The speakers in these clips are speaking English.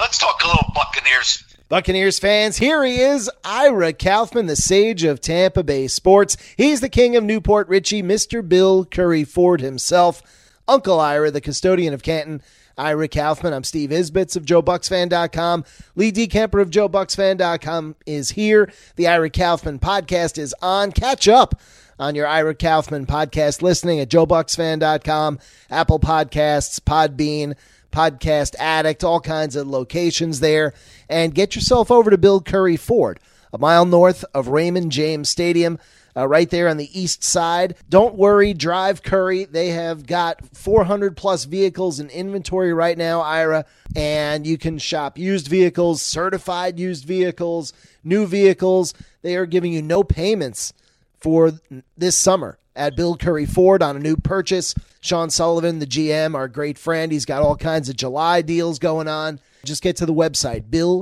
Let's talk a little Buccaneers. Buccaneers fans, here he is, Ira Kaufman, the sage of Tampa Bay sports. He's the king of Newport Richie, Mr. Bill Curry Ford himself. Uncle Ira, the custodian of Canton. Ira Kaufman, I'm Steve Isbitz of JoeBucksFan.com. Lee DeCamper of JoeBucksFan.com is here. The Ira Kaufman podcast is on. Catch up on your Ira Kaufman podcast listening at JoeBucksFan.com, Apple Podcasts, Podbean, Podcast Addict, all kinds of locations there. And get yourself over to Bill Curry Ford, a mile north of Raymond James Stadium, right there on the east side. Don't worry, drive Curry. They have got 400 plus vehicles in inventory right now, Ira, and you can shop used vehicles, certified used vehicles, new vehicles. They are giving you no payments for this summer at Bill Curry Ford on a new purchase. Sean Sullivan, the GM, our great friend, he's got all kinds of July deals going on. Just get to the website,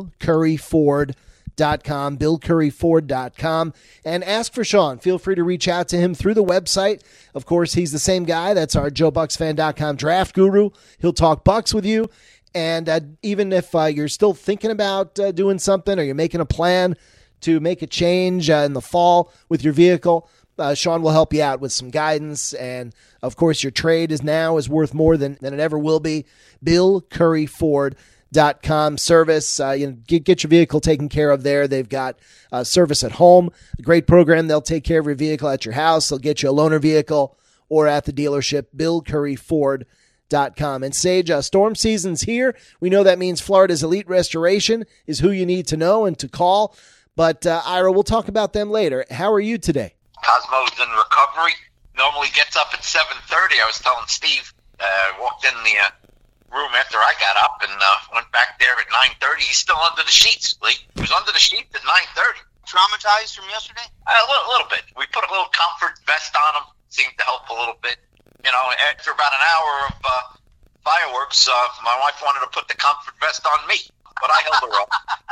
BillCurryFord.com, BillCurryFord.com, and ask for Sean. Feel free to reach out to him through the website. Of course, he's the same guy. That's our JoeBucksFan.com draft guru. He'll talk Bucks with you. And even if you're still thinking about doing something or you're making a plan to make a change in the fall with your vehicle, Sean will help you out with some guidance. And, of course, your trade is worth more than it ever will be. BillCurryFord.com service. Get your vehicle taken care of there. They've got service at home, a great program. They'll take care of your vehicle at your house. They'll get you a loaner vehicle or at the dealership, BillCurryFord.com. And Sage, storm season's here. We know that means Florida's Elite Restoration is who you need to know and to call. But Ira, we'll talk about them later. How are you today? Cosmo's in recovery. Normally gets up at 7:30. I was telling Steve, walked in the room after I got up and went back there at 9:30. He's still under the sheets, Lee. He was under the sheets at 9:30. Traumatized from yesterday? A little bit. We put a little comfort vest on him. Seemed to help a little bit. You know, after about an hour of fireworks, my wife wanted to put the comfort vest on me, but I held her up.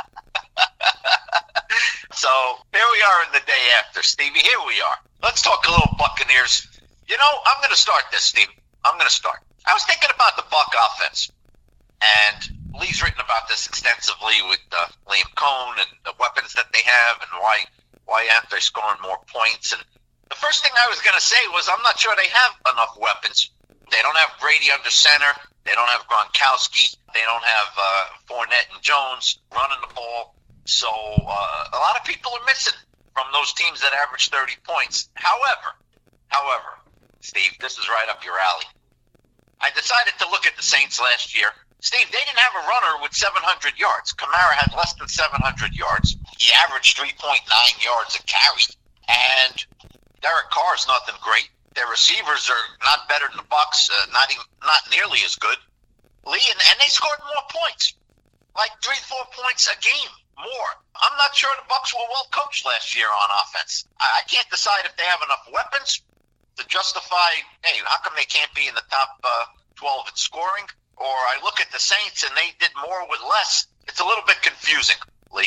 So here we are in the day after, Stevie. Here we are. Let's talk a little Buccaneers. You know, I'm going to start this, Steve. I'm going to start. I was thinking about the Buck offense, and Lee's written about this extensively with Liam Cohn and the weapons that they have and why aren't they scoring more points. And the first thing I was going to say was I'm not sure they have enough weapons. They don't have Brady under center. They don't have Gronkowski. They don't have Fournette and Jones running the ball. So a lot of people are missing from those teams that average 30 points. However, Steve, this is right up your alley. I decided to look at the Saints last year. Steve, they didn't have a runner with 700 yards. Kamara had less than 700 yards. He averaged 3.9 yards a carry. And Derek Carr's nothing great. Their receivers are not better than the Bucs, not nearly as good. Lee, and they scored more points, like 3-4 points a game more. I'm not sure the Bucs were well coached last year on offense. I can't decide if they have enough weapons to justify, hey, how come they can't be in the top 12 in scoring? Or I look at the Saints and they did more with less. It's a little bit confusing, Lee.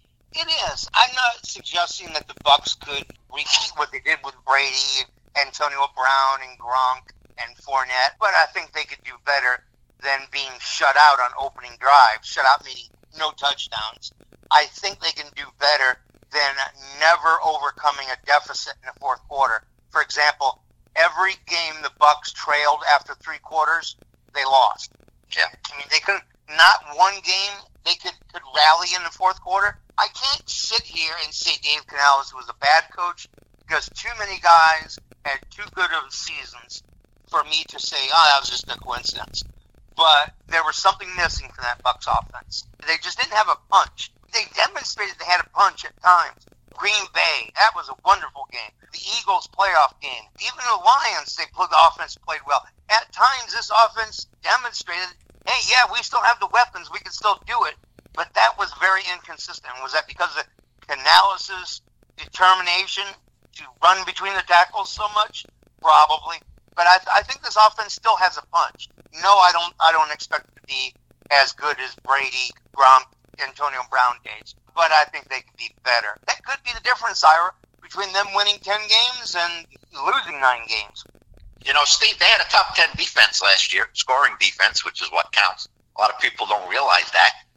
It is. I'm not suggesting that the Bucs could repeat what they did with Brady, Antonio Brown, and Gronk, and Fournette, but I think they could do better than being shut out on opening drives. Shut out meaning no touchdowns. I think they can do better than never overcoming a deficit in the fourth quarter. For example, every game the Bucs trailed after 3 quarters, they lost. Yeah. I mean, they couldn't, not one game they could rally in the fourth quarter. I can't sit here and say Dave Canales was a bad coach because too many guys had too good of seasons for me to say, that was just a coincidence. But there was something missing from that Bucs offense. They just didn't have a punch. They demonstrated they had a punch at times. Green Bay, that was a wonderful game. The Eagles playoff game. Even the Lions, the offense played well. At times, this offense demonstrated, hey, yeah, we still have the weapons. We can still do it. But that was very inconsistent. Was that because of Canales' determination to run between the tackles so much? Probably. But I think this offense still has a punch. No, I don't expect it to be as good as Brady, Gronk, Antonio Brown days. But I think they could be better. That could be the difference, Ira, between them winning 10 games and losing 9 games. You know, Steve, they had a top 10 defense last year, scoring defense, which is what counts. A lot of people don't realize that.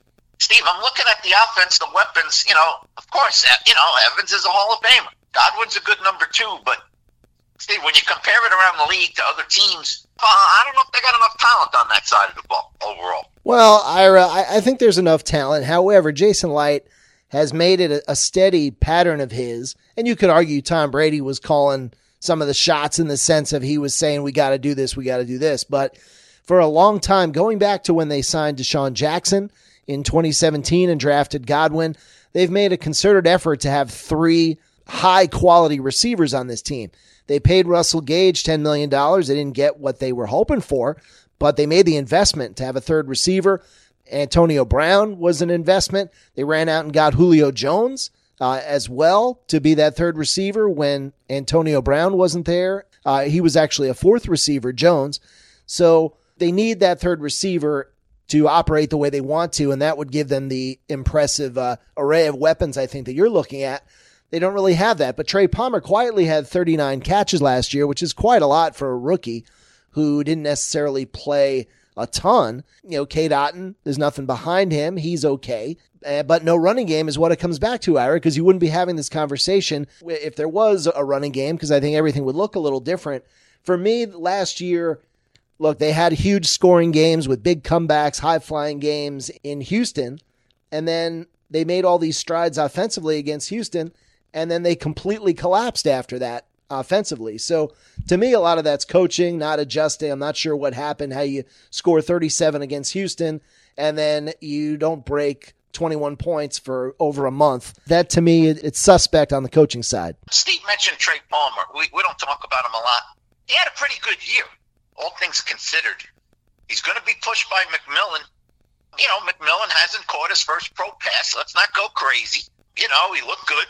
Steve, I'm looking at the offense, the weapons. Of course, Evans is a Hall of Famer. Godwin's a good number 2, but Steve, when you compare it around the league to other teams, I don't know if they got enough talent on that side of the ball overall. Well, Ira, I think there's enough talent. However, Jason Light has made it a steady pattern of his, and you could argue Tom Brady was calling some of the shots in the sense of he was saying, we got to do this, we got to do this. But for a long time, going back to when they signed Deshaun Jackson in 2017 and drafted Godwin, they've made a concerted effort to have 3 high-quality receivers on this team. They paid Russell Gage $10 million. They didn't get what they were hoping for, but they made the investment to have a third receiver. Antonio Brown was an investment. They ran out and got Julio Jones as well to be that third receiver when Antonio Brown wasn't there. He was actually a 4th receiver, Jones. So they need that third receiver to operate the way they want to, and that would give them the impressive array of weapons I think that you're looking at. They don't really have that, but Trey Palmer quietly had 39 catches last year, which is quite a lot for a rookie who didn't necessarily play a ton. Cade Otton, there's nothing behind him. He's okay. But no running game is what it comes back to, Ira, because you wouldn't be having this conversation if there was a running game, because I think everything would look a little different. For me, last year, look, they had huge scoring games with big comebacks, high-flying games in Houston, and then they made all these strides offensively against Houston, and then they completely collapsed after that offensively. So to me, a lot of that's coaching, not adjusting. I'm not sure what happened, how you score 37 against Houston, and then you don't break 21 points for over a month. That, to me, it's suspect on the coaching side. Steve mentioned Trey Palmer. We don't talk about him a lot. He had a pretty good year, all things considered. He's going to be pushed by McMillan. McMillan hasn't caught his first pro pass. Let's not go crazy. He looked good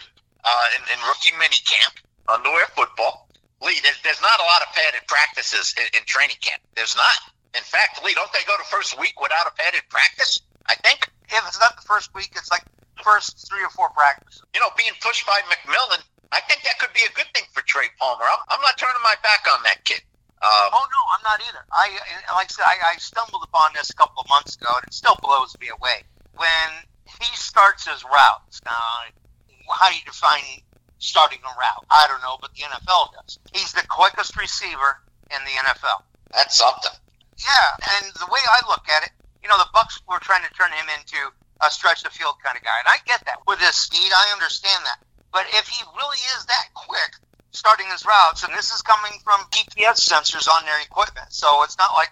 in rookie minicamp, underwear football. Lee, there's not a lot of padded practices in training camp. There's not. In fact, Lee, don't they go to first week without a padded practice? I think. If it's not the first week, it's like the first 3 or 4 practices. Being pushed by McMillan, I think that could be a good thing for Trey Palmer. I'm not turning my back on that kid. Oh, no, I'm not either. Like I said, I stumbled upon this a couple of months ago, and it still blows me away. When he starts his routes, now, how do you define starting a route? I don't know, but the NFL does. He's the quickest receiver in the NFL. That's something. Yeah, and the way I look at it, the Bucs were trying to turn him into a stretch the field kind of guy, and I get that. With his speed, I understand that. But if he really is that quick starting his routes, and this is coming from GPS sensors on their equipment, so it's not like,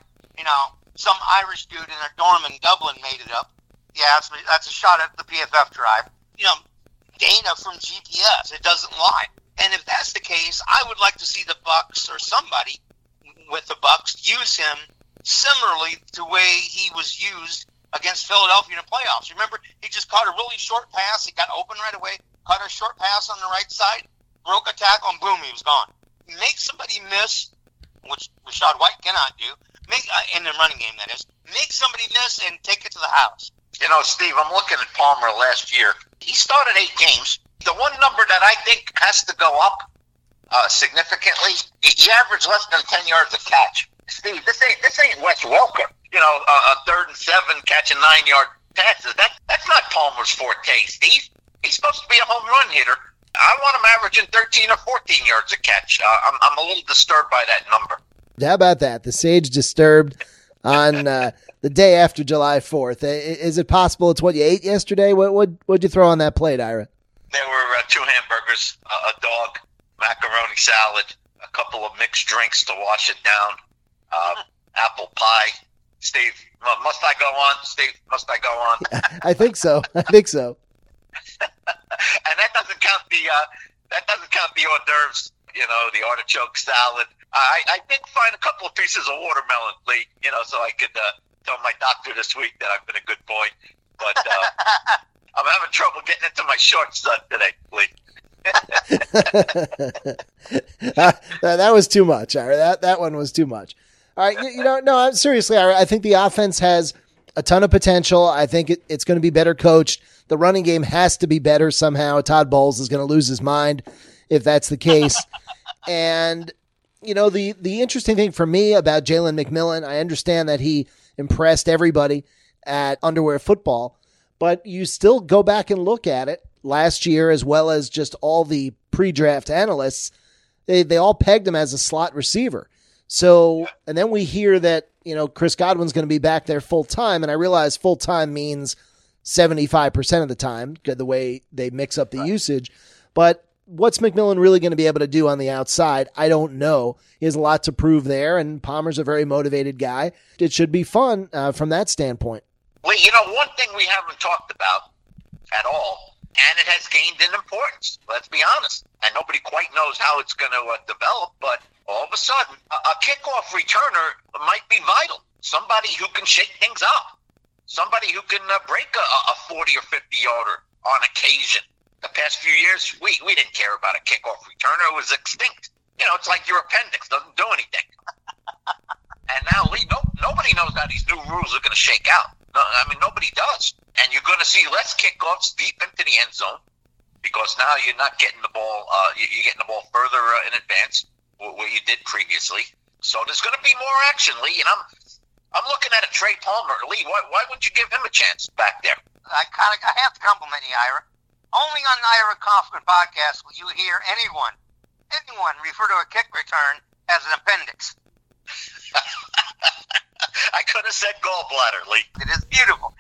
some Irish dude in a dorm in Dublin made it up. Yeah, that's a shot at the PFF drive. Data from GPS, it doesn't lie. And if that's the case, I would like to see the Bucs or somebody with the Bucs use him similarly to the way he was used against Philadelphia in the playoffs. Remember, he just caught a really short pass. He got open right away, caught a short pass on the right side, broke a tackle, and boom, he was gone. Make somebody miss, which Rashad White cannot do, in the running game, that is. Make somebody miss and take it to the house. Steve, I'm looking at Palmer last year. He started 8 games. The one number that I think has to go up significantly, he averaged less than 10 yards a catch. Steve, this ain't Wes Welker. A 3rd and 7 catching 9-yard passes. That's not Palmer's forte, Steve. He's supposed to be a home run hitter. I want him averaging 13 or 14 yards a catch. I'm a little disturbed by that number. How about that? The Sage disturbed on the day after July 4th. Is it possible it's what you ate yesterday? What'd you throw on that plate, Ira? There were 2 hamburgers, a dog, macaroni salad, a couple of mixed drinks to wash it down, apple pie. Steve, must I go on? Steve, must I go on? I think so. And that doesn't count the hors d'oeuvres. The artichoke salad. I did find a couple of pieces of watermelon, Lee. So I could tell my doctor this week that I've been a good boy. But I'm having trouble getting into my shorts today, Lee. That was too much, Ira. That one was too much. All right, no, seriously, Ira, I think the offense has a ton of potential. I think it's going to be better coached. The running game has to be better somehow. Todd Bowles is going to lose his mind if that's the case. And, the interesting thing for me about Jalen McMillan, I understand that he impressed everybody at Underwear Football, but you still go back and look at it last year, as well as just all the pre-draft analysts, they all pegged him as a slot receiver. So, and then we hear that, Chris Godwin's going to be back there full time. And I realize full time means 75% of the time, the way they mix up the usage. But what's McMillan really going to be able to do on the outside? I don't know. He has a lot to prove there, and Palmer's a very motivated guy. It should be fun from that standpoint. Well, one thing we haven't talked about at all, and it has gained in importance, let's be honest, and nobody quite knows how it's going to develop, but all of a sudden, a kickoff returner might be vital. Somebody who can shake things up. Somebody who can break a 40 or 50-yarder on occasion. The past few years, we didn't care about a kickoff returner. It was extinct. It's like your appendix doesn't do anything. And now, Lee, nobody knows how these new rules are going to shake out. Nobody does. And you're going to see less kickoffs deep into the end zone because now you're not getting the ball. You're getting the ball further in advance where you did previously. So there's going to be more action, Lee. And I'm looking at a Trey Palmer. Lee, why wouldn't you give him a chance back there? I have to compliment you, Ira. Only on the Ira Kaufman podcast will you hear anyone refer to a kick return as an appendix. I could have said gallbladder, Lee. It is beautiful.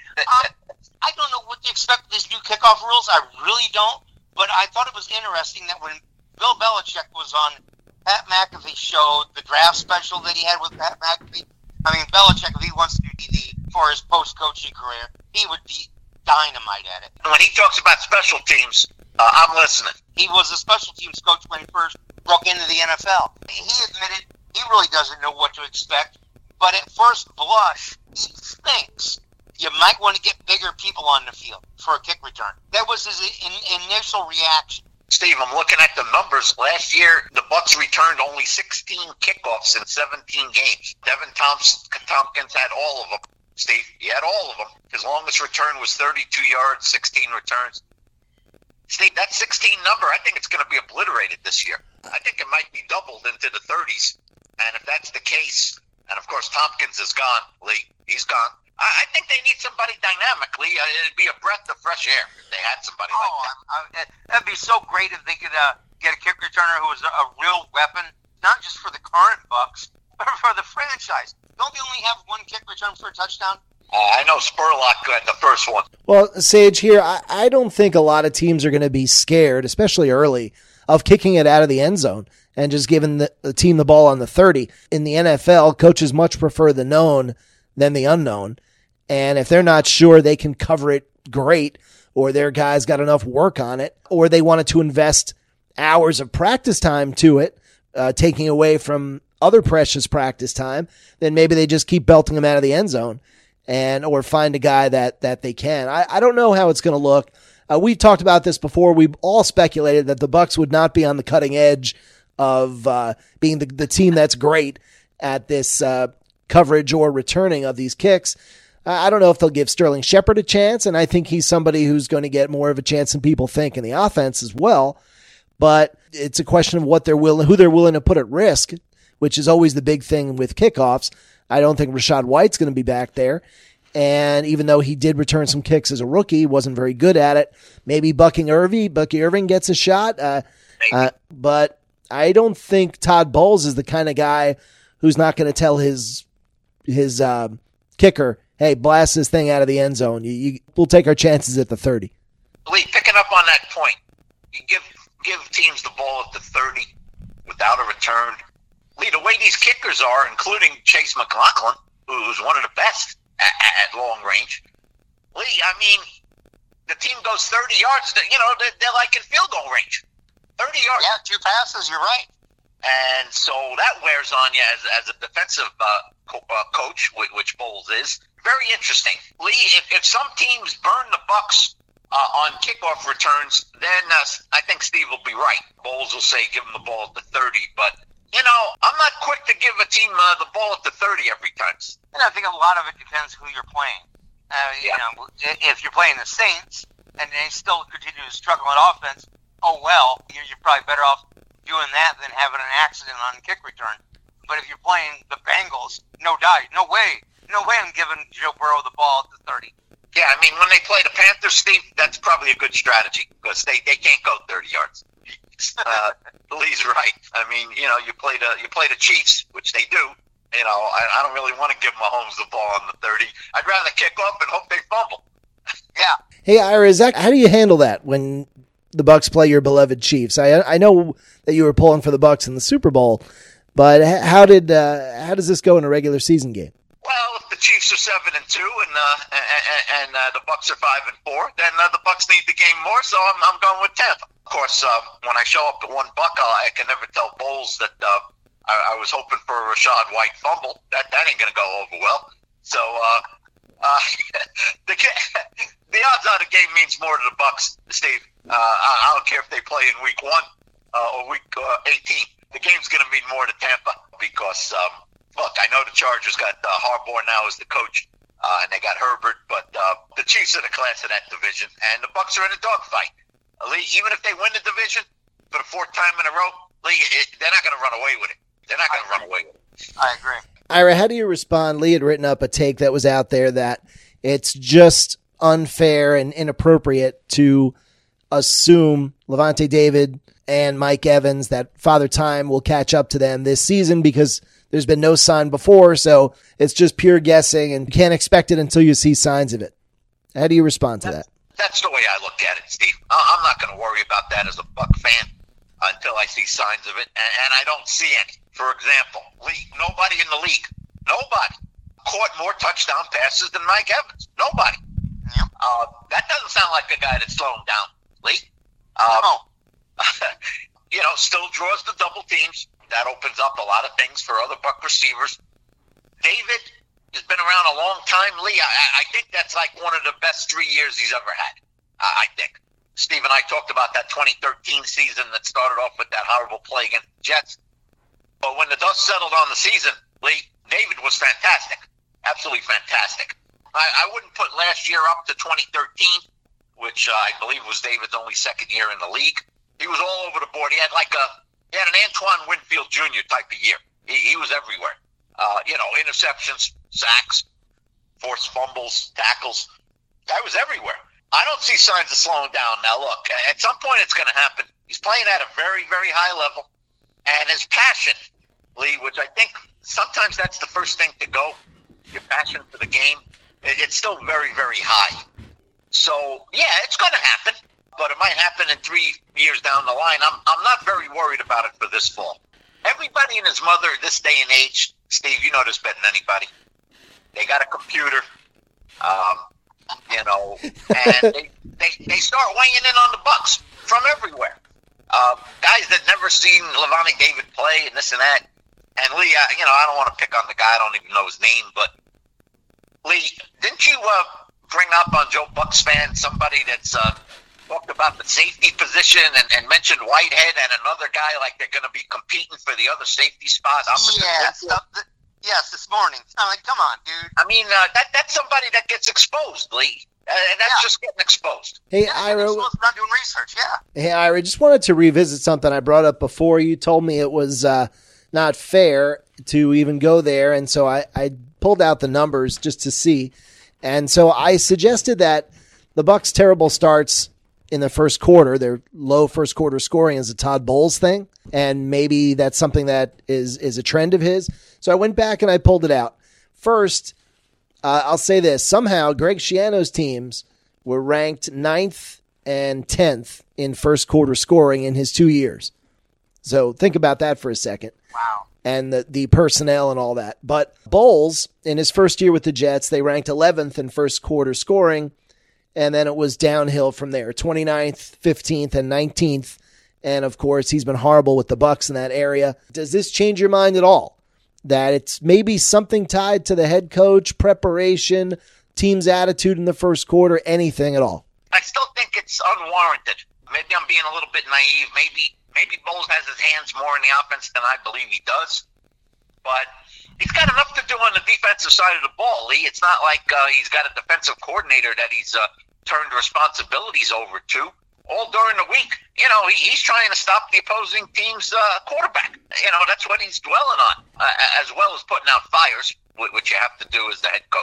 I don't know what to expect with these new kickoff rules. I really don't. But I thought it was interesting that when Bill Belichick was on Pat McAfee's show, the draft special that he had with Pat McAfee, Belichick, if he wants to do TV for his post-coaching career, he would be dynamite at it. When he talks about special teams, I'm listening. He was a special teams coach when he first broke into the NFL. He admitted he really doesn't know what to expect, but at first blush, he thinks you might want to get bigger people on the field for a kick return. That was his initial reaction. Steve, I'm looking at the numbers. Last year, the Bucs returned only 16 kickoffs in 17 games. Devin Tompkins had all of them. Steve, he had all of them. His longest return was 32 yards, 16 returns. Steve, that 16 number, I think it's going to be obliterated this year. I think it might be doubled into the 30s. And if that's the case, and of course Tompkins is gone, Lee, he's gone. I think they need somebody dynamically. It'd be a breath of fresh air if they had somebody like that. That'd be so great if they could get a kick returner who was a real weapon, not just for the current Bucs, but for the franchise. Don't they only have one kick return for a touchdown? I know Spurlock got the first one. Well, Sage, here, I don't think a lot of teams are going to be scared, especially early, of kicking it out of the end zone and just giving the team the ball on the 30. In the NFL, coaches much prefer the known than the unknown. And if they're not sure they can cover it great, or their guys got enough work on it, or they wanted to invest hours of practice time to it, taking away from other precious practice time, then maybe they just keep belting them out of the end zone or find a guy that they can. I don't know how it's going to look. We've talked about this before. We've all speculated that the Bucs would not be on the cutting edge of being the team that's great at this coverage or returning of these kicks. I don't know if they'll give Sterling Shepard a chance, and I think he's somebody who's going to get more of a chance than people think in the offense as well. But it's a question of who they're willing to put at risk, which is always the big thing with kickoffs. I don't think Rachaad White's going to be back there. And even though he did return some kicks as a rookie, wasn't very good at it. Maybe Bucky Irving gets a shot. But I don't think Todd Bowles is the kind of guy who's not going to tell his kicker, hey, blast this thing out of the end zone. We'll take our chances at the 30. Lee, picking up on that point, you give teams the ball at the 30 without a return. Lee, the way these kickers are, including Chase McLaughlin, who's one of the best at long range, Lee, the team goes 30 yards. They're like in field goal range. 30 yards. Yeah, 2 passes, you're right. And so that wears on you as a defensive coach, which Bowles is. Very interesting. Lee, if some teams burn the Bucs on kickoff returns, then I think Steve will be right. Bowles will say give him the ball at the 30. But, I'm not quick to give a team the ball at the 30 every time. And I think a lot of it depends who you're playing. If you're playing the Saints and they still continue to struggle on offense, you're probably better off doing that than having an accident on kick return. But if you're playing the Bengals, no way I'm giving Joe Burrow the ball at the 30. Yeah, I mean, when they play the Panthers, Steve, that's probably a good strategy because they can't go 30 yards. Lee's right. I mean, you play the Chiefs, which they do. I don't really want to give Mahomes the ball on the 30. I'd rather kick off and hope they fumble. Yeah. Hey, Ira, how do you handle that when the Bucs play your beloved Chiefs? I know that you were pulling for the Bucs in the Super Bowl, but how does this go in a regular season game? Well, if the Chiefs are 7-2 and the Bucs are 5-4, then the Bucs need the game more. So I'm going with Tampa. Of course, when I show up to $1, I can never tell Bowles that I was hoping for a Rashad White fumble. That ain't gonna go over well. So the odds are the game means more to the Bucs, Steve. I don't care if they play in week 1 or week 18. The game's gonna mean more to Tampa because. Look, I know the Chargers got Harbaugh now as the coach, and they got Herbert, but the Chiefs are the class of that division, and the Bucs are in a dogfight. Lee, even if they win the division for the 4th time in a row, Lee, they're not going to run away with it. They're not going to run away with it. I agree. Ira, how do you respond? Lee had written up a take that was out there that it's just unfair and inappropriate to assume Lavonte David and Mike Evans, that Father Time will catch up to them this season because there's been no sign before, so it's just pure guessing, and you can't expect it until you see signs of it. How do you respond to that? That's the way I look at it, Steve. I'm not going to worry about that as a Buck fan until I see signs of it, and I don't see any. For example, nobody in the league, caught more touchdown passes than Mike Evans. Nobody. Yep. That doesn't sound like a guy that's slowing down, Lee. No. Still draws the double teams. That opens up a lot of things for other Buck receivers. David has been around a long time, Lee. I think that's like one of the best 3 years he's ever had, I think. Steve and I talked about that 2013 season that started off with that horrible play against the Jets. But when the dust settled on the season, Lee, David was fantastic. Absolutely fantastic. I wouldn't put last year up to 2013, which I believe was David's only 2nd year in the league. He was all over the board. He had an Antoine Winfield Jr. type of year. He was everywhere. Interceptions, sacks, forced fumbles, tackles. Guy was everywhere. I don't see signs of slowing down. Now, look, at some point it's going to happen. He's playing at a very, very high level. And his passion, Lee, which I think sometimes that's the first thing to go, your passion for the game, it's still very, very high. So, yeah, it's going to happen. But it might happen in 3 years down the line. I'm not very worried about it for this fall. Everybody and his mother this day and age, Steve, you know this better than anybody. They got a computer, and they start weighing in on the Bucs from everywhere. Guys that never seen Lavonte David play and this and that. And Lee, I don't want to pick on the guy. I don't even know his name, but Lee, didn't you bring up on Joe Bucs fan somebody that's talked about the safety position and mentioned Whitehead and another guy like they're going to be competing for the other safety spot? Yes, this morning. I'm like, come on, dude. I mean, that's somebody that gets exposed, Lee. And that's just getting exposed. Hey, Ira. Not doing research, yeah. Hey, Ira, just wanted to revisit something I brought up before. You told me it was not fair to even go there, and so I pulled out the numbers just to see. And so I suggested that the Bucs' terrible starts in the first quarter, their low first quarter scoring, is a Todd Bowles thing, and maybe that's something that is a trend of his. So I went back and I pulled it out. First, I'll say this. Somehow Greg Schiano's teams were ranked 9th and 10th in first quarter scoring in his 2 years. So think about that for a second. Wow. And the personnel and all that. But Bowles, in his first year with the Jets, they ranked 11th in first quarter scoring, and then it was downhill from there, 29th, 15th, and 19th. And, of course, he's been horrible with the Bucs in that area. Does this change your mind at all? That it's maybe something tied to the head coach, preparation, team's attitude in the first quarter, anything at all? I still think it's unwarranted. Maybe I'm being a little bit naive. Maybe Bowles has his hands more in the offense than I believe he does. But he's got enough to do on the defensive side of the ball, Lee. It's not like he's got a defensive coordinator that he's turned responsibilities over to. All during the week, he's trying to stop the opposing team's quarterback. That's what he's dwelling on, as well as putting out fires, which you have to do as the head coach.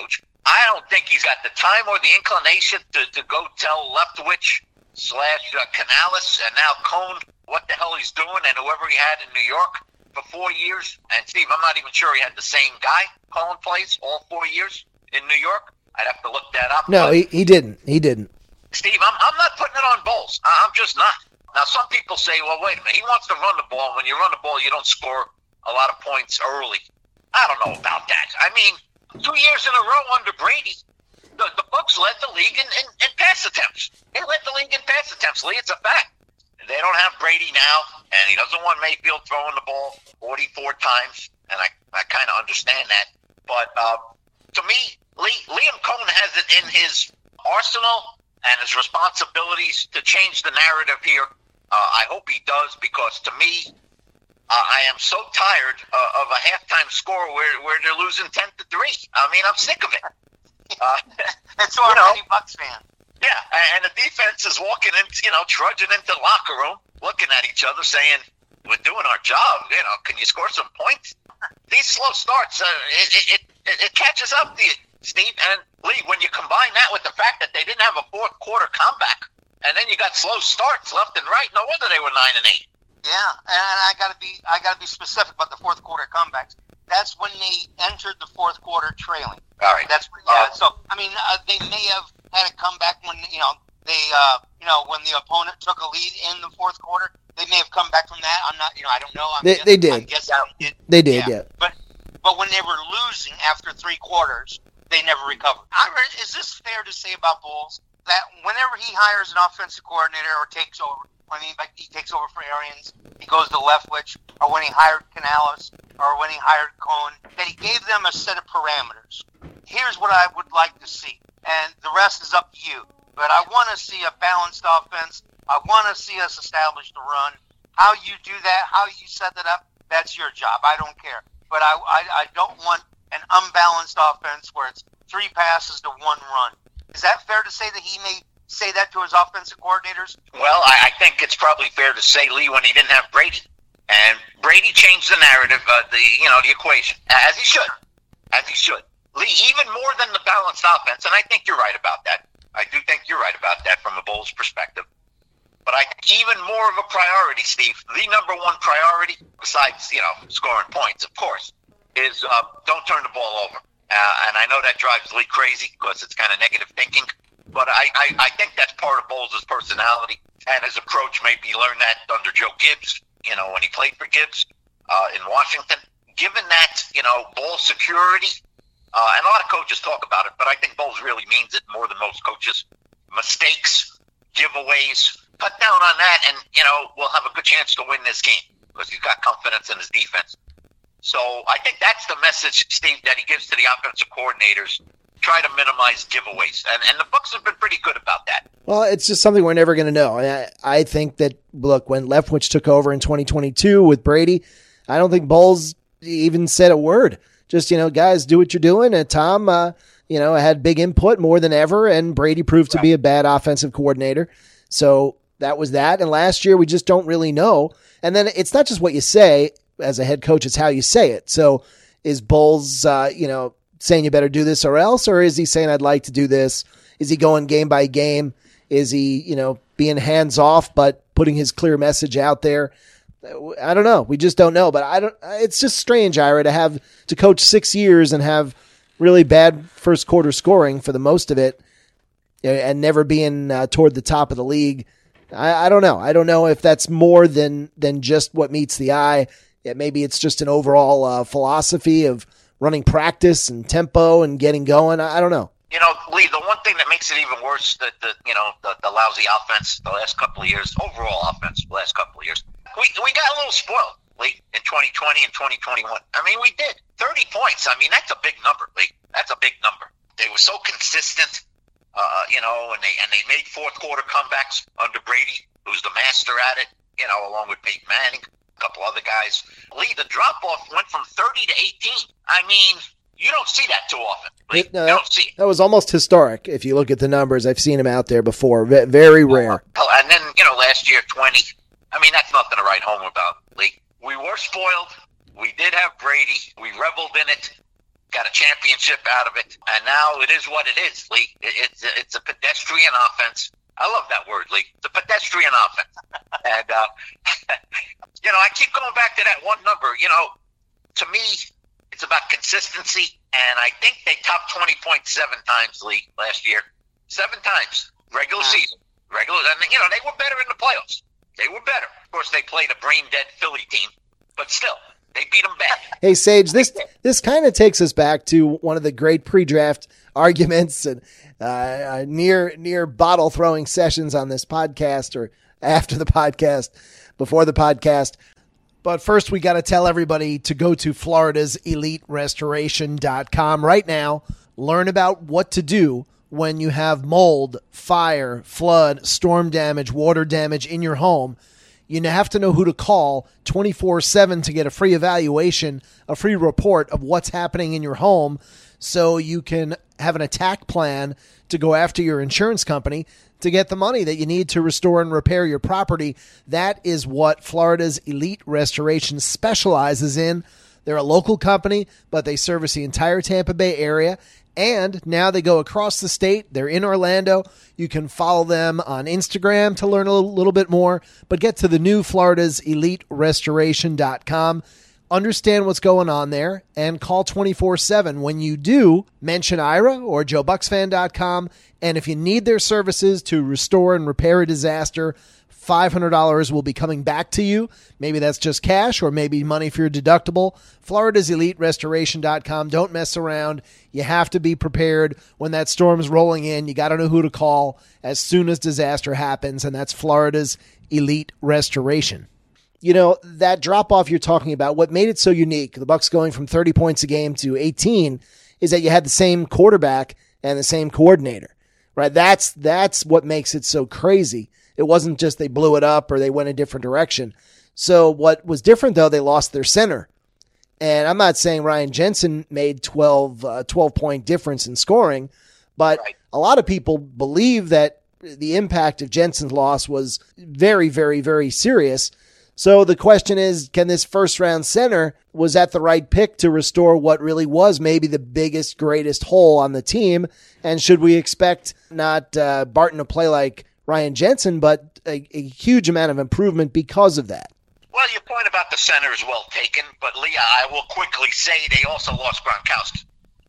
I don't think he's got the time or the inclination to go tell Leftwich / Canales and now Cohn what the hell he's doing, and whoever he had in New York for 4 years. And Steve, I'm not even sure he had the same guy calling plays all 4 years in New York. I'd have to look that up. No, he didn't. He didn't. Steve, I'm not putting it on Bowles. I'm just not. Now, some people say, well, wait a minute. He wants to run the ball. When you run the ball, you don't score a lot of points early. I don't know about that. I mean, 2 years in a row under Brady, the Bucs led the league in pass attempts. They led the league in pass attempts, Lee. It's a fact. They don't have Brady now, and he doesn't want Mayfield throwing the ball 44 times, and I kind of understand that. But to me, Liam Cohn has it in his arsenal and his responsibilities to change the narrative here. I hope he does, because to me, I am so tired of a halftime score where they're losing 10-3. I mean, I'm sick of it. That's why I'm a Bucs fan. Yeah, and the defense is walking in, trudging into the locker room, looking at each other, saying, "We're doing our job. Can you score some points?" These slow starts, it catches up to you, Steve and Lee. When you combine that with the fact that they didn't have a fourth quarter comeback, and then you got slow starts left and right, no wonder they were 9-8. Yeah, and I gotta be specific about the fourth quarter comebacks. That's when they entered the fourth quarter trailing. All right. That's so. I mean, they may have had a comeback when when the opponent took a lead in the fourth quarter. They may have come back from that. I'm not. I don't know. They did. I'm guessing they did. They did. Yeah. But when they were losing after 3 quarters, they never recovered. Is this fair to say about Bowles that whenever he hires an offensive coordinator or takes over? He takes over for Arians, he goes to Leftwich, or when he hired Canales, or when he hired Cohn, that he gave them a set of parameters. Here's what I would like to see, and the rest is up to you. But I want to see a balanced offense. I want to see us establish the run. How you do that, how you set that up, that's your job. I don't care. But I don't want an unbalanced offense where it's 3 passes to 1 run. Is that fair to say that he may say that to his offensive coordinators? Well, I think it's probably fair to say, Lee, when he didn't have Brady. And Brady changed the narrative, the equation, as he should. Lee, even more than the balanced offense, and I think you're right about that. I do think you're right about that from a Bulls perspective. But I think even more of a priority, Steve, the number one priority, besides, scoring points, of course, is don't turn the ball over. And I know that drives Lee crazy because it's kind of negative thinking. But I think that's part of Bowles' personality and his approach. Maybe he learned that under Joe Gibbs, when he played for Gibbs in Washington. Given that, ball security, and a lot of coaches talk about it, but I think Bowles really means it more than most coaches. Mistakes, giveaways, cut down on that, and, we'll have a good chance to win this game because he's got confidence in his defense. So I think that's the message, Steve, that he gives to the offensive coordinators. Try to minimize giveaways. And the Bucs have been pretty good about that. Well, it's just something we're never going to know. I think that, look, when Leftwich took over in 2022 with Brady, I don't think Bowles even said a word. Just, guys, do what you're doing. And Tom, had big input more than ever, and Brady proved to be a bad offensive coordinator. So that was that. And last year, we just don't really know. And then it's not just what you say as a head coach, it's how you say it. So is Bowles, saying you better do this or else, or is he saying I'd like to do this? Is he going game by game? Is he, being hands off but putting his clear message out there? I don't know. We just don't know. But it's just strange, Ira, to coach 6 years and have really bad first quarter scoring for the most of it, and never being toward the top of the league. I don't know. I don't know if that's more than just what meets the eye. Maybe it's just an overall philosophy of running practice and tempo and getting going. I don't know. Lee, the one thing that makes it even worse, the lousy offense the last couple of years, overall offense the last couple of years, we got a little spoiled, Lee, in 2020 and 2021. I mean, we did. 30 points. I mean, that's a big number, Lee. That's a big number. They were so consistent, and they made fourth quarter comebacks under Brady, who's the master at it, along with Peyton Manning, a couple other guys. Lee, the drop-off went from 30 to 18. I mean, you don't see that too often. Lee. You don't see it. That was almost historic if you look at the numbers. I've seen him out there before. Very rare. And then, last year, 20. I mean, that's nothing to write home about, Lee. We were spoiled. We did have Brady. We reveled in it. got a championship out of it, and now it is what it is, Lee. It's a pedestrian offense. I love that word, Lee. It's a pedestrian offense. And, I keep going back to that one number. To me, it's about consistency, and I think they topped 20.7 times, Lee, last year. 7 times. Regular season. And, they were better in the playoffs. They were better. Of course, they played a brain-dead Philly team, but still, they beat them bad. Hey, Sage, this kind of takes us back to one of the great pre-draft arguments and near bottle-throwing sessions on this podcast, or after the podcast, before the podcast. But first, we got to tell everybody to go to Florida's EliteRestoration.com right now. Learn about what to do when you have mold, fire, flood, storm damage, water damage in your home. You have to know who to call 24/7 to get a free evaluation, a free report of what's happening in your home, so you can have an attack plan to go after your insurance company to get the money that you need to restore and repair your property. That is what Florida's Elite Restoration specializes in. They're a local company, but they service the entire Tampa Bay area. And now they go across the state. They're in Orlando. You can follow them on Instagram to learn a little bit more, but get to the new Florida's EliteRestoration.com. Understand what's going on there and call 24/7. When you do, mention Ira or JoeBucksFan.com. And if you need their services to restore and repair a disaster, $500 will be coming back to you. Maybe that's just cash or maybe money for your deductible. Florida's EliteRestoration.com. Don't mess around. You have to be prepared when that storm's rolling in. You got to know who to call as soon as disaster happens, and that's Florida's Elite Restoration. That drop-off you're talking about, what made it so unique, the Bucs going from 30 points a game to 18, is that you had the same quarterback and the same coordinator, right? That's what makes it so crazy. It wasn't just they blew it up or they went a different direction. So what was different, though, they lost their center. And I'm not saying Ryan Jensen made 12-point difference in scoring, but right. A lot of people believe that the impact of Jensen's loss was very, very, very serious. So the question is, can this first-round center, was that the right pick to restore what really was maybe the biggest, greatest hole on the team? And should we expect not Barton to play like Ryan Jensen, but a huge amount of improvement because of that? Well, your point about the center is well taken, but Leah, I will quickly say they also lost Gronkowski.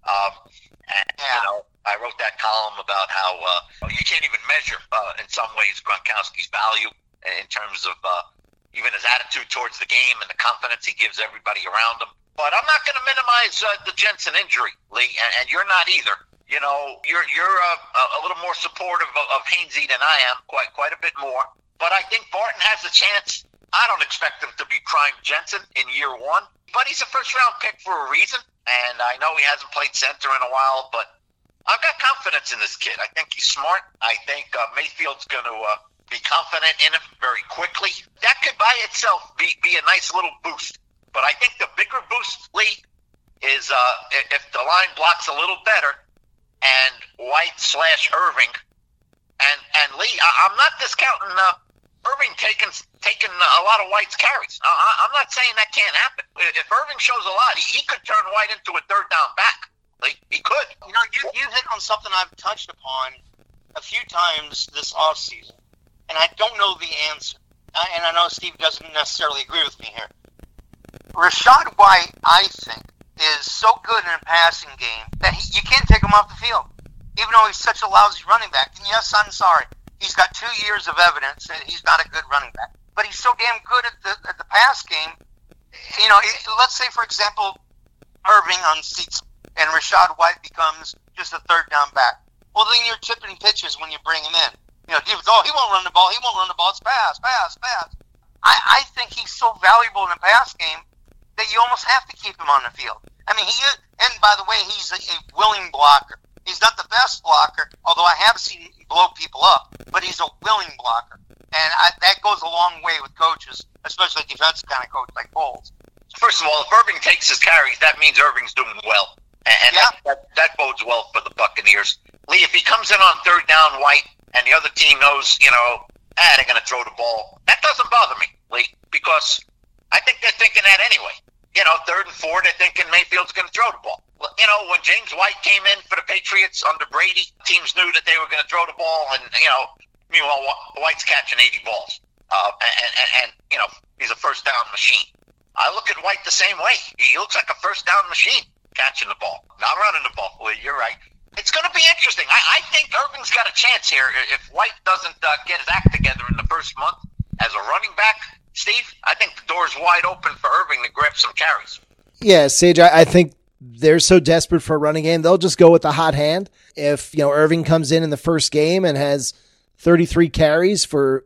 I wrote that column about how you can't even measure, in some ways, Gronkowski's value in terms of even his attitude towards the game and the confidence he gives everybody around him. But I'm not going to minimize the Jensen injury, Lee, and you're not either. You're a little more supportive of Hainsey than I am, quite a bit more. But I think Barton has a chance. I don't expect him to be prime Jensen in year one, but he's a first-round pick for a reason. And I know he hasn't played center in a while, but I've got confidence in this kid. I think he's smart. I think Mayfield's going to be confident in him very quickly. That could by itself be a nice little boost. But I think the bigger boost, Lee, is if the line blocks a little better, and White/Irving, and Lee, I'm not discounting Irving taking a lot of White's carries. I'm not saying that can't happen. If Irving shows a lot, he could turn White into a third down back. Lee, he could. You hit on something I've touched upon a few times this offseason, and I don't know the answer. And I know Steve doesn't necessarily agree with me here. Rachaad White, I think, is so good in a passing game that you can't take him off the field, even though he's such a lousy running back. And yes, I'm sorry, he's got 2 years of evidence that he's not a good running back, but he's so damn good at the pass game. Let's say, for example, Irving unseats and Rachaad White becomes just a third down back. Well, then you're tipping pitches when you bring him in. He won't run the ball. It's pass. I think he's so valuable in a pass game that you almost have to keep him on the field. I mean, he is, and by the way, he's a willing blocker. He's not the best blocker, although I have seen him blow people up, but he's a willing blocker. And that goes a long way with coaches, especially defensive kind of coach like Bowles. First of all, if Irving takes his carries, that means Irving's doing well. And that bodes well for the Buccaneers. Lee, if he comes in on third down, White, and the other team knows, they're going to throw the ball, that doesn't bother me, Lee, because I think they're thinking that anyway. Third and four, they're thinking Mayfield's going to throw the ball. When James White came in for the Patriots under Brady, teams knew that they were going to throw the ball, and meanwhile White's catching 80 balls, and he's a first down machine. I look at White the same way. He looks like a first down machine catching the ball, not running the ball. Well, you're right. It's going to be interesting. I think Irving's got a chance here if White doesn't get his act together in the first month as a running back. Steve, I think the door's wide open for Irving to grab some carries. Yeah, Sage, I think they're so desperate for a running game, they'll just go with the hot hand. If, Irving comes in the first game and has 33 carries for,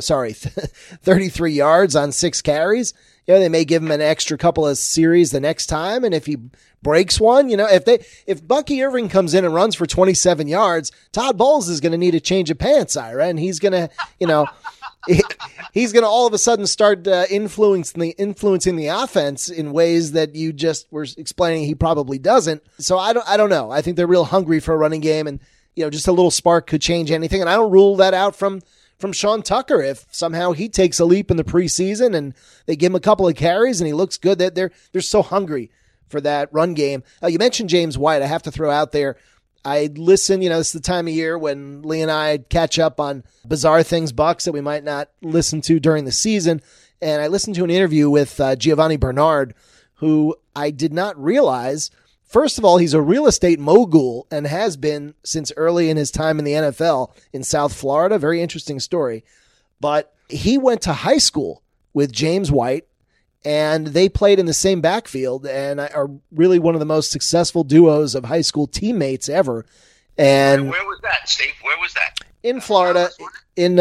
33 yards on 6 carries, they may give him an extra couple of series the next time. And if he breaks one, if Bucky Irving comes in and runs for 27 yards, Todd Bowles is going to need a change of pants, Ira, and he's going to, he's going to all of a sudden start influencing the offense in ways that you just were explaining he probably doesn't. So I don't know. I think they're real hungry for a running game, and just a little spark could change anything. And I don't rule that out from Sean Tucker if somehow he takes a leap in the preseason and they give him a couple of carries and he looks good. That they're so hungry for that run game. You mentioned James White. I have to throw out there, I listen, this is the time of year when Lee and I catch up on bizarre things Bucks that we might not listen to during the season. And I listened to an interview with Giovanni Bernard, who I did not realize, first of all, he's a real estate mogul and has been since early in his time in the NFL in South Florida. Very interesting story. But he went to high school with James White, and they played in the same backfield and are really one of the most successful duos of high school teammates ever. And where was that, Steve? Where was that? In Florida, in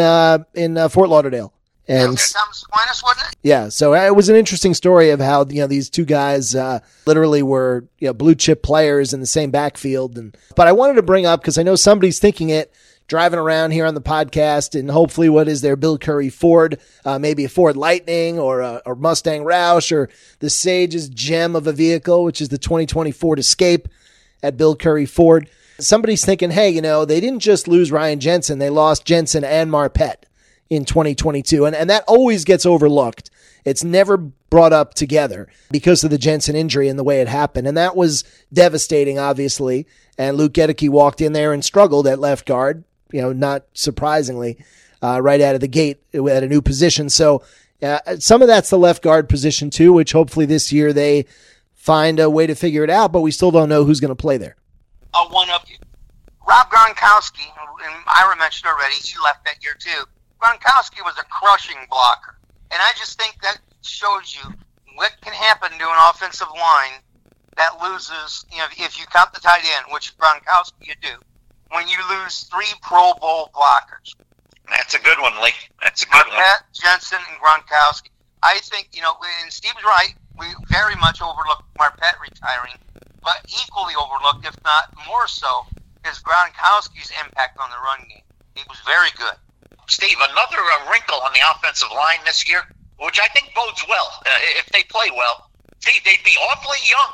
Fort Lauderdale. And Thomas Aquinas, wasn't it? Yeah, so it was an interesting story of how these two guys literally were blue chip players in the same backfield. But I wanted to bring up, because I know somebody's thinking it, driving around here on the podcast, and hopefully what is their Bill Curry Ford, maybe a Ford Lightning or a Mustang Roush, or the Sage's gem of a vehicle, which is the 2020 Ford Escape at Bill Curry Ford. Somebody's thinking, hey, they didn't just lose Ryan Jensen, they lost Jensen and Marpet in 2022. And that always gets overlooked. It's never brought up together because of the Jensen injury and the way it happened. And that was devastating, obviously. And Luke Gedeke walked in there and struggled at left guard, not surprisingly, right out of the gate at a new position. So some of that's the left guard position too, which hopefully this year they find a way to figure it out, but we still don't know who's going to play there. I'll one-up you. Rob Gronkowski, and Ira mentioned already, he left that year too. Gronkowski was a crushing blocker. And I just think that shows you what can happen to an offensive line that loses, if you count the tight end, which Gronkowski you do, when you lose 3 Pro Bowl blockers. That's a good one, Lee. That's a good one. Marpet, Jensen, and Gronkowski. I think, and Steve's right, we very much overlooked Marpet retiring, but equally overlooked, if not more so, is Gronkowski's impact on the run game. He was very good. Steve, another wrinkle on the offensive line this year, which I think bodes well. If they play well, Steve, they'd be awfully young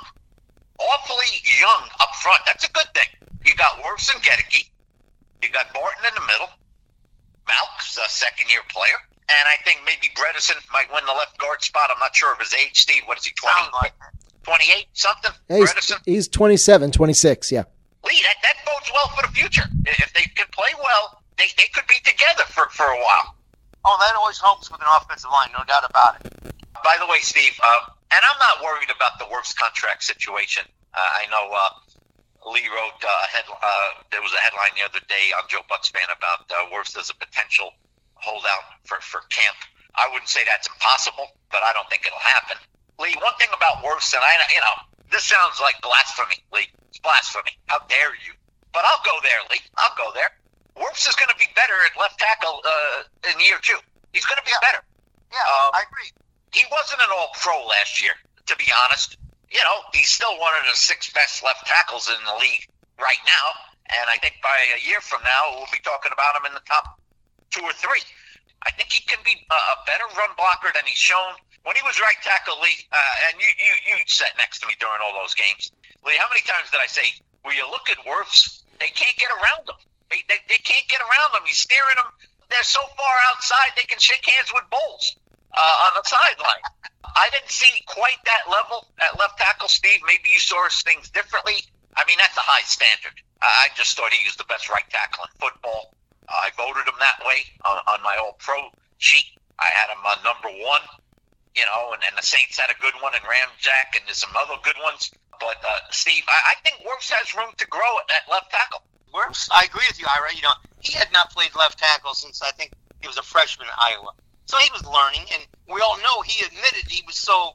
up front. That's a good thing. You got Wirfs and Gedeke. You got Barton in the middle. Malk's a second-year player. And I think maybe Bredesen might win the left guard spot. I'm not sure of his age. Steve, what is he, 28, something? Yeah, he's 27, 26, yeah. Lee, that bodes well for the future. If they can play well, they could be together for a while. Oh, that always helps with an offensive line, no doubt about it. By the way, Steve, and I'm not worried about the Wirfs contract situation. I know Lee wrote there was a headline the other day on Joe Buck's Fan about Wirfs as a potential holdout for camp. I wouldn't say that's impossible, but I don't think it'll happen. Lee, one thing about Wirfs, and this sounds like blasphemy, Lee. It's blasphemy. How dare you? But I'll go there, Lee. I'll go there. Wirfs is going to be better at left tackle in year 2. He's going to be better. Yeah, I agree. He wasn't an all-pro last year, to be honest. He's still one of the 6 best left tackles in the league right now. And I think by a year from now, we'll be talking about him in the top 2 or 3. I think he can be a better run blocker than he's shown. When he was right tackle, Lee, and you sat next to me during all those games, Lee, how many times did I say, when you look at Wirfs, they can't get around him. They can't get around him. He's steering them. They're so far outside, they can shake hands with Bowles. on the sideline. I didn't see quite that level at left tackle, Steve. Maybe you saw things differently. I mean, that's a high standard. I just thought he was the best right tackle in football. I voted him that way on my All-Pro sheet. I had him on number one, and the Saints had a good one, and Ramjack, and there's some other good ones. But, Steve, I think Wirfs has room to grow at left tackle. Wirfs, I agree with you, Ira. He had not played left tackle since I think he was a freshman in Iowa. So he was learning, and we all know he admitted he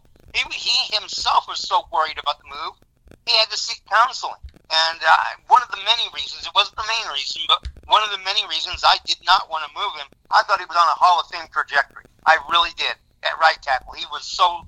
himself was so worried about the move, he had to seek counseling. And one of the many reasons, it wasn't the main reason, but one of the many reasons I did not want to move him, I thought he was on a Hall of Fame trajectory. I really did, at right tackle. He was so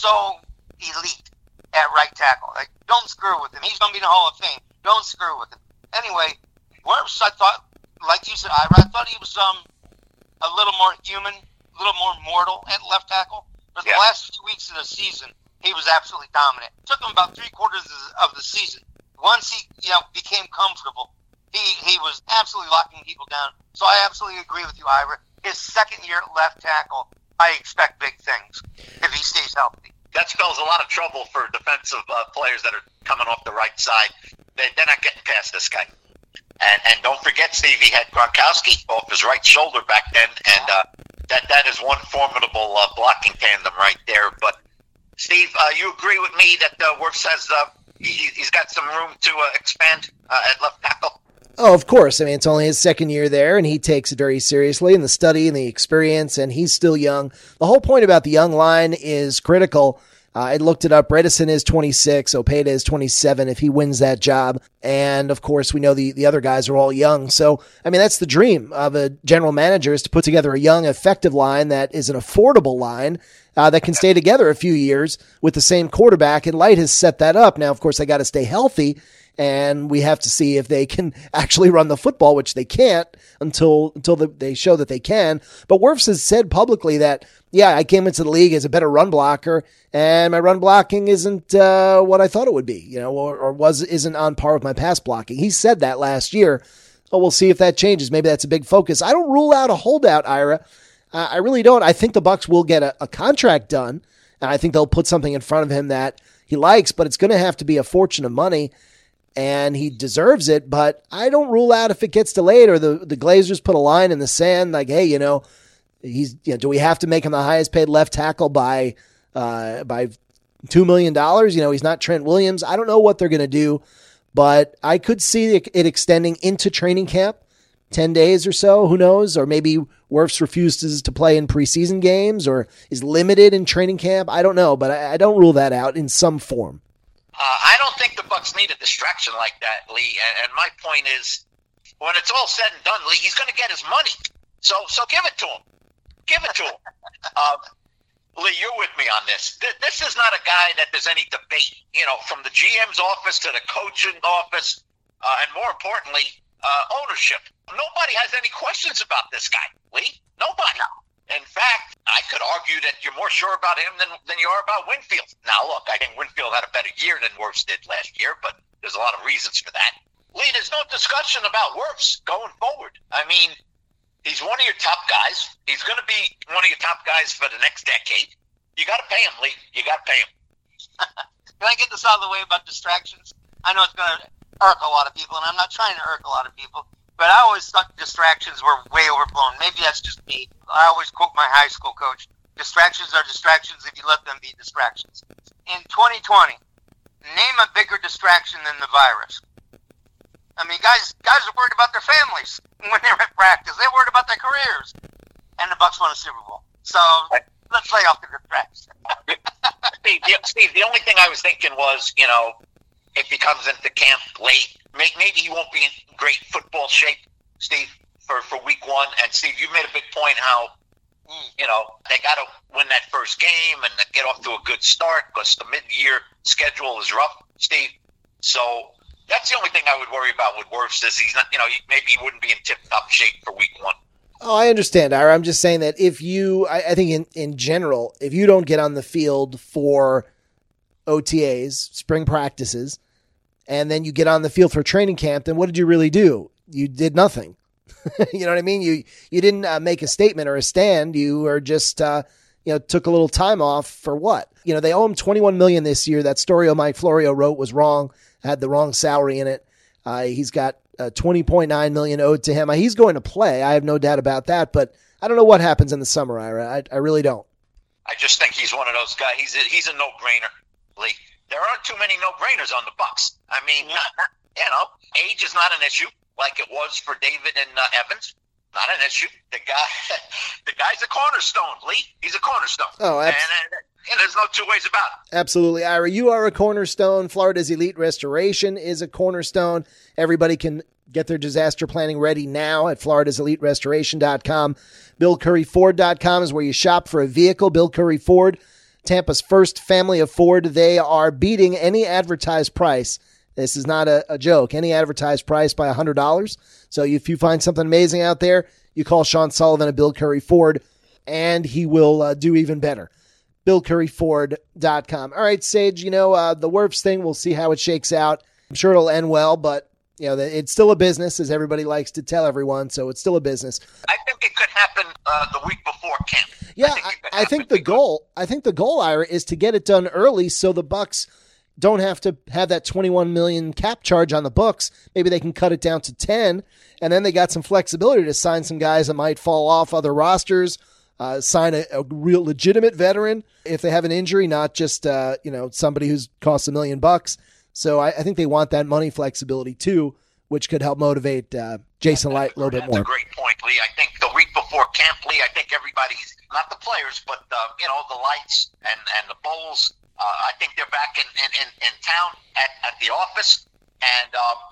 elite at right tackle. Like, don't screw with him. He's going to be in the Hall of Fame. Don't screw with him. Anyway, Wirfs, I thought, like you said, Ira, I thought he was a little more human, a little more mortal at left tackle. But the last few weeks of the season, he was absolutely dominant. It took him about 3/4 of the season. Once he became comfortable, he was absolutely locking people down. So I absolutely agree with you, Ira. His second year at left tackle, I expect big things if he stays healthy. That spells a lot of trouble for defensive players that are coming off the right side. They're not getting past this guy. And don't forget, Steve, he had Gronkowski off his right shoulder back then, and that is one formidable blocking tandem right there. But, Steve, you agree with me that Wirfs has he's got some room to expand at left tackle? Oh, of course. I mean, it's only his second year there, and he takes it very seriously in the study and the experience, and he's still young. The whole point about the young line is critical. I looked it up. Bredesen is 26. Opeta is 27 if he wins that job. And, of course, we know the other guys are all young. So, I mean, that's the dream of a general manager, is to put together a young, effective line that is an affordable line that can stay together a few years with the same quarterback. And Light has set that up. Now, of course, they got to stay healthy, and we have to see if they can actually run the football, which they can't until they show that they can. But Wirfs has said publicly that, yeah, I came into the league as a better run blocker, and my run blocking isn't what I thought it would be, isn't on par with my pass blocking. He said that last year. So we'll see if that changes. Maybe that's a big focus. I don't rule out a holdout, Ira. I really don't. I think the Bucs will get a contract done, and I think they'll put something in front of him that he likes, but it's going to have to be a fortune of money, and he deserves it. But I don't rule out if it gets delayed or the Glazers put a line in the sand like, hey, do we have to make him the highest paid left tackle by $2 million? He's not Trent Williams. I don't know what they're going to do, but I could see it extending into training camp, 10 days or so. Who knows? Or maybe Wirfs refuses to play in preseason games or is limited in training camp. I don't know, but I don't rule that out in some form. I don't think the Bucs need a distraction like that, Lee. And my point is, when it's all said and done, Lee, he's going to get his money. So give it to him. Give it to him. Lee, you're with me on this. This is not a guy that there's any debate, from the GM's office to the coaching office, and more importantly, ownership. Nobody has any questions about this guy, Lee. Nobody. In fact, I could argue that you're more sure about him than you are about Winfield. Now, look, I think Winfield had a better year than Wirfs did last year, but there's a lot of reasons for that. Lee, there's no discussion about Wirfs going forward. I mean, he's one of your top guys. He's going to be one of your top guys for the next decade. You got to pay him, Lee. You got to pay him. Can I get this out of the way about distractions? I know it's going to irk a lot of people, and I'm not trying to irk a lot of people, but I always thought distractions were way overblown. Maybe that's just me. I always quote my high school coach, distractions are distractions if you let them be distractions. In 2020, name a bigger distraction than the virus. I mean, guys are worried about their families when they're at practice. They're worried about their careers. And the Bucs won a Super Bowl. So let's lay off the distraction. Steve, the only thing I was thinking was, if he comes into camp late, maybe he won't be in great football shape, Steve, for week one. And, Steve, you made a big point how, they got to win that first game and get off to a good start because the mid-year schedule is rough, Steve. So that's the only thing I would worry about with Wirfs is he's not, maybe he wouldn't be in tip-top shape for week one. Oh, I understand, Ira. I'm just saying that I think in general, if you don't get on the field for OTAs, spring practices, and then you get on the field for training camp, then what did you really do? You did nothing. You know what I mean? You didn't make a statement or a stand. You were just took a little time off for what? They owe him $21 million this year. That story Mike Florio wrote was wrong, had the wrong salary in it. He's got $20.9 million owed to him. He's going to play. I have no doubt about that, but I don't know what happens in the summer, Ira. I really don't. I just think he's one of those guys. He's a no-brainer, Lee. There aren't too many no-brainers on the Bucs. I mean, age is not an issue like it was for David and Evans. Not an issue. The guy's a cornerstone, Lee. He's a cornerstone. Oh, and there's no two ways about it. Absolutely, Ira. You are a cornerstone. Florida's Elite Restoration is a cornerstone. Everybody can get their disaster planning ready now at floridaseliterestoration.com. BillCurryFord.com is where you shop for a vehicle. Bill Curry Ford, Tampa's first family of Ford. They are beating any advertised price. This is not a joke. Any advertised price by $100. So if you find something amazing out there, you call Sean Sullivan at Bill Curry Ford, and he will do even better. BillCurryFord.com. All right, Sage, the Wirfs thing, we'll see how it shakes out. I'm sure it'll end well, but it's still a business, as everybody likes to tell everyone, so it's still a business. I think it could happen the week before camp. Yeah, I think the goal, Ira, is to get it done early so the Bucs don't have to have that $21 million cap charge on the books. Maybe they can cut it down to 10, and then they got some flexibility to sign some guys that might fall off other rosters, sign a real legitimate veteran if they have an injury, not just somebody who's cost $1 million. So I think they want that money flexibility too, which could help motivate Jason Light a little bit more. That's a great point, Lee. I think the week before camp, Lee, I think everybody's, not the players, but the Lights and the Bulls, I think they're back in town at the office, and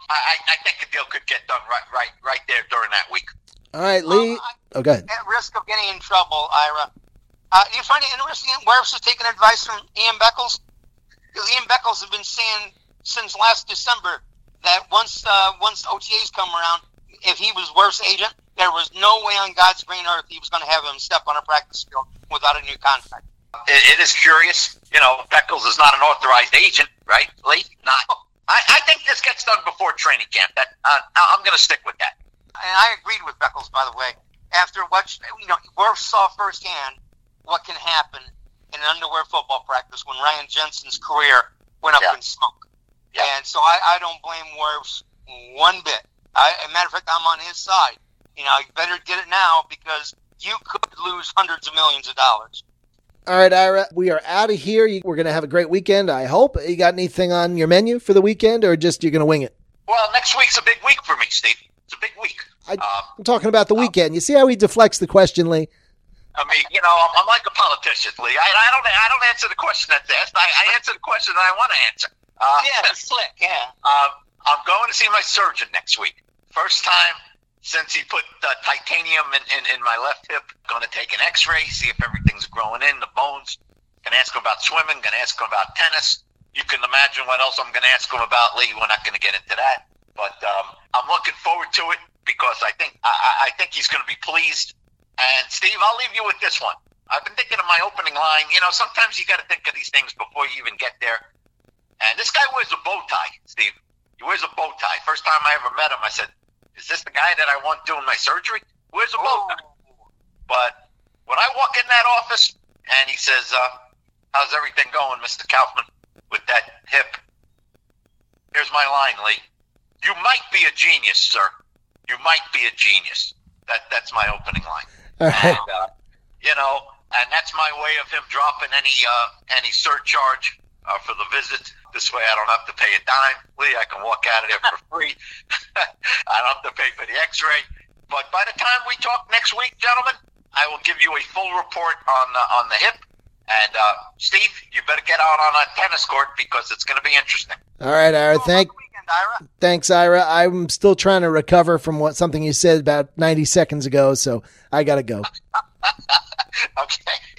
I think the deal could get done right there during that week. All right, Lee. Go ahead. At risk of getting in trouble, Ira, you find it interesting that Wirfs is taking advice from Ian Beckles? Because Ian Beckles has been saying since last December that once OTAs come around, if he was Wirfs' agent, there was no way on God's green earth he was going to have him step on a practice field without a new contract. It is curious. Beckles is not an authorized agent, right, Lee? Not. I think this gets done before training camp. I'm going to stick with that. And I agreed with Beckles, by the way. After what Wirfs saw firsthand what can happen in an underwear football practice when Ryan Jensen's career went up in smoke. Yeah. And so I don't blame Wirfs one bit. As a matter of fact, I'm on his side. You better get it now because you could lose hundreds of millions of dollars. All right, Ira, we are out of here. We're going to have a great weekend, I hope. You got anything on your menu for the weekend, or just you're going to wing it? Well, next week's a big week for me, Steve. It's a big week. I'm talking about the weekend. You see how he deflects the question, Lee? I mean, I'm like a politician, Lee. I don't answer the question that's asked. I answer the question that I want to answer. It's slick, yeah. I'm going to see my surgeon next week. First time since he put titanium in my left hip. Going to take an x-ray, see if everything's growing in, the bones. Going to ask him about swimming, going to ask him about tennis. You can imagine what else I'm going to ask him about, Lee. We're not going to get into that. But I'm looking forward to it because I think he's going to be pleased. And, Steve, I'll leave you with this one. I've been thinking of my opening line. Sometimes you got to think of these things before you even get there. And this guy wears a bow tie, Steve. He wears a bow tie. First time I ever met him, I said, is this the guy that I want doing my surgery? Wears a bow tie. But when I walk in that office and he says, how's everything going, Mr. Kaufman, with that hip? Here's my line, Lee. You might be a genius, sir. You might be a genius. That's my opening line. Right. And, and that's my way of him dropping any surcharge for the visit. This way I don't have to pay a dime. Lee, I can walk out of there for free. I don't have to pay for the x-ray. But by the time we talk next week, gentlemen, I will give you a full report on the hip. And, Steve, you better get out on a tennis court because it's going to be interesting. All right, Ira. Thanks, Ira. I'm still trying to recover from something you said about 90 seconds ago, so I got to go. Okay.